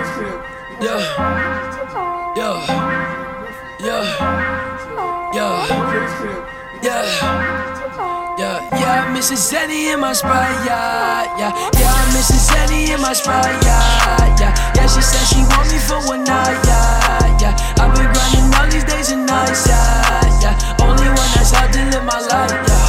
Yeah, yeah, yeah, yeah, yeah, Mrs. Zeddy in my spot, yeah, Mrs. Zeddy in my spot, yeah, she said she want me for one night, yeah, I've been grinding all these days and nights, yeah, only one that's out to live my life,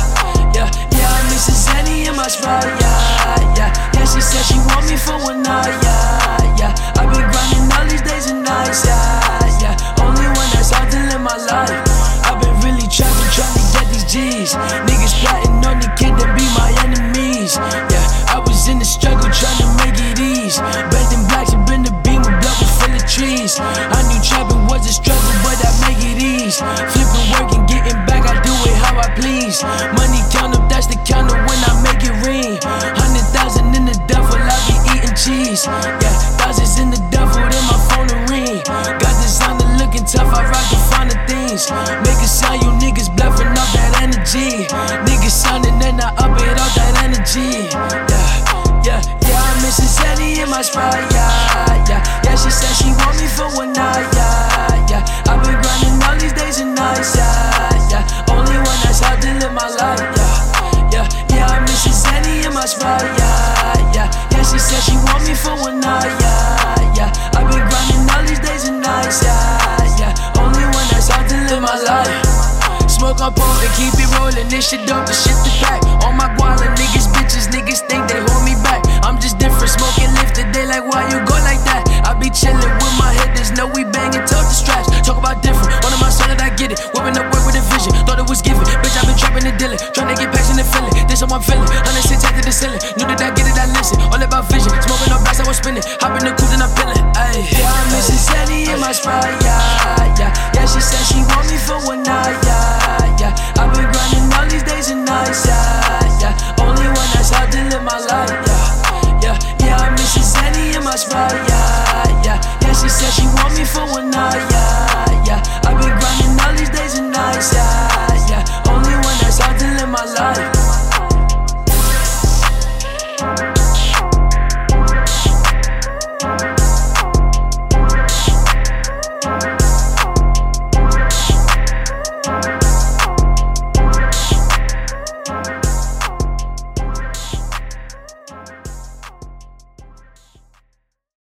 yeah, Mrs. Zeddy in my spot, yeah, she said she want me for one night, yeah, I've been grinding all these days and nights, yeah, only one that's out to live my life. I've been really trapping, trying to get these G's. Niggas plotting on the kid that be my enemies. Yeah, I was in the struggle trying to make it easy. Bending blacks and been the beam with blood was full of trees. I knew trapping was a struggle, but I make it easy. Flipping work and getting back, I do it how I please. Money count up, that's the counter when I make it ring. 100,000 in the duffel, I be eating cheese. Yeah, thousands in the duffel, then my phone to ring. Got designer looking tough, I rock the finer things. Make a sound, you niggas bluffing off that energy. Niggas sounding and I up it off that energy. Yeah, Mrs. Zeddy in my spot, yeah, she said she want me for one night, yeah, I've been grinding all these days and nights, yeah, only one that's out to live my life, yeah, Mrs. Zeddy in my spot, yeah, she said she want me for one night, yeah, I've been grinding all these days and nights, yeah, only one that's out to live my life. Smoke on pole and keep it rolling, this shit dope, this shit the pack. All my guala niggas, bitches, niggas think they hold me back. I'm just different, smoking lifted, they like why you go like that? I be chillin' with my hitters, know we bangin' tough the straps. Talk about different, one of my son that I get it. Whipping up work with a vision, thought it was given. Bitch, I been trapping and dealing, trying to get passion and feeling. This how I'm feeling, 106 to the ceiling. Knew that I get it, I listen. All about vision, smoking on blast, I was spinning. Hop in the coupe, then I'm feeling. Ayy, yeah, Mrs. Zeddy in my spot, yeah, she said she want me for one night, yeah, I've been grinding all these days and nights, yeah, only one that's out to live my life.